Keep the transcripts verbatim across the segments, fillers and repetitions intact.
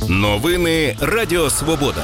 Новини Радіо Свобода.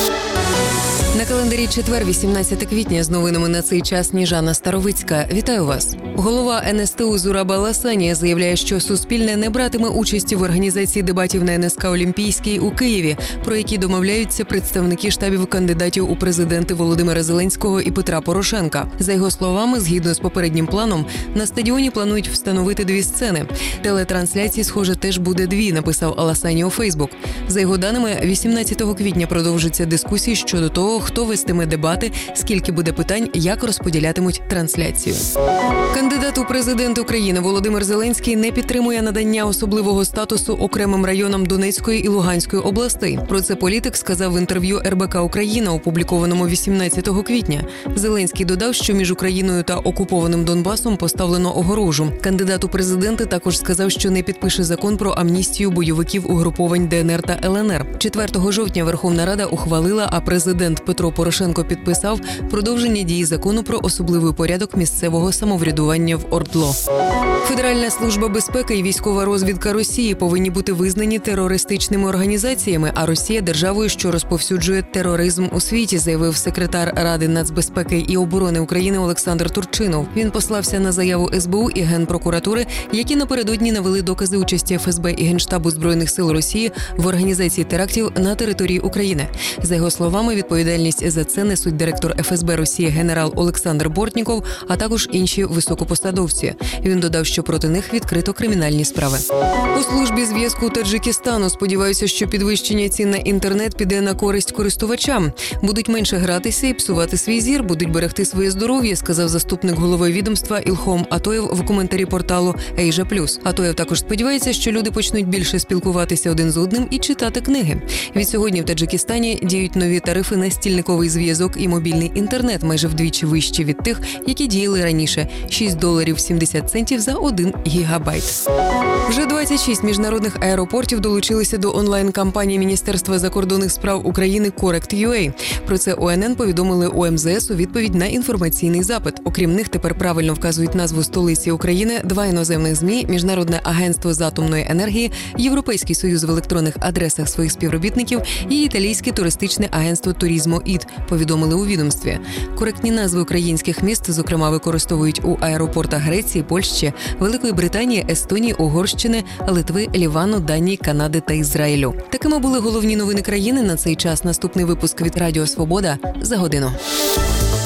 На календарі четвер, вісімнадцятого квітня, з новинами на цей час Сніжана Старовицька. Вітаю вас. Голова ен ес те у Зураб Аласанія заявляє, що Суспільне не братиме участі в організації дебатів на ен ес ка Олімпійській у Києві, про які домовляються представники штабів кандидатів у президенти Володимира Зеленського і Петра Порошенка. За його словами, згідно з попереднім планом, на стадіоні планують встановити дві сцени. Телетрансляції, схоже, теж буде дві, написав Аласані у Фейсбук. За його даними, вісімнадцятого квітня продовжаться дискусії щодо того, хто вестиме дебати, скільки буде питань, як розподілятимуть трансляцію. Кандидат у президенти України Володимир Зеленський не підтримує надання особливого статусу окремим районам Донецької і Луганської областей. Про це політик сказав в інтерв'ю ер бе ка Україна, опублікованому вісімнадцятого квітня. Зеленський додав, що між Україною та окупованим Донбасом поставлено огорожу. Кандидат у президенти також сказав, що не підпише закон про амністію бойовиків угруповань де ен ер та ел ен ер. четвертого жовтня Верховна Рада ухвалила, а президент Петро Порошенко підписав продовження дії закону про особливий порядок місцевого самоврядування в ОРДЛО. Федеральна служба безпеки і військова розвідка Росії повинні бути визнані терористичними організаціями, а Росія – державою, що розповсюджує тероризм у світі, заявив секретар Ради нацбезпеки і оборони України Олександр Турчинов. Він послався на заяву ес бе у і Генпрокуратури, які напередодні навели докази участі еф ес бе і Генштабу Збройних сил Росії в організації терактів на території України. За його словами, відповідальність за це несуть директор еф ес бе Росії генерал Олександр Бортніков, а також інші високопосадовці. Він додав, що проти них відкрито кримінальні справи. У службі зв'язку Таджикистану сподіваються, що підвищення цін на інтернет піде на користь користувачам. Будуть менше гратися і псувати свій зір, будуть берегти своє здоров'я, сказав заступник голови відомства Ілхом Атоєв в коментарі порталу Ейжа Плюс. Атоєв також сподівається, що люди почнуть більше спілкуватися один з одним і читати книги. Від сьогодні в Таджикистані діють нові тарифи на стільниковий зв'язок і мобільний інтернет, майже вдвічі вищі від тих, які діяли раніше – шість доларів сімдесят центів за один гігабайт. Вже двадцять шість міжнародних аеропортів долучилися до онлайн-кампанії Міністерства закордонних справ України Correct.ua. Про це о ен ен повідомили у ем зе ес у відповідь на інформаційний запит. Окрім них, тепер правильно вказують назву столиці України два іноземних ЗМІ, Міжнародне агентство з атомної енергії, Європейський союз в електронних адресах своїх співробітників і Італійське туристичне агентство Турізмо ІТ, повідомили у відомстві. Коректні назви українських міст, зокрема, використовують у аеропортах Греції, Польщі, Великої Британії, Естонії, Угорщини, Литви, Лівану, Данії, Канади та Ізраїлю. Такими були головні новини країни на цей час. Наступний випуск від Радіо Свобода за годину.